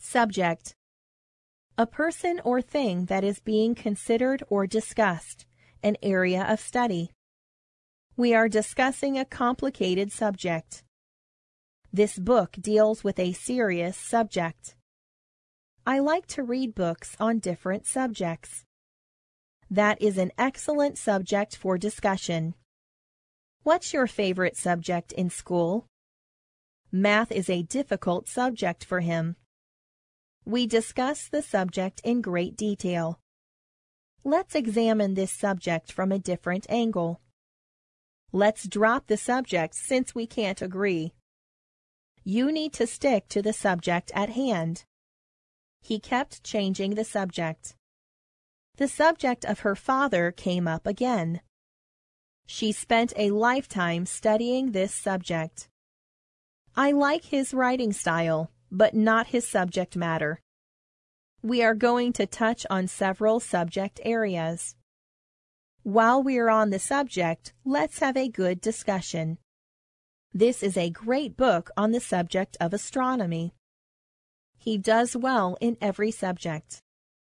Subject: a person or thing that is being considered or discussed, an area of study. We are discussing a complicated subject. This book deals with a serious subject. I like to read books on different subjects. That is an excellent subject for discussion. What's your favorite subject in school? Math is a difficult subject for him. We discuss the subject in great detail. Let's examine this subject from a different angle. Let's drop the subject since we can't agree. You need to stick to the subject at hand. He kept changing the subject. The subject of her father came up again. She spent a lifetime studying this subject. I like his writing style, but not his subject matter. We are going to touch on several subject areas. While we are on the subject, let's have a good discussion. This is a great book on the subject of astronomy. He does well in every subject.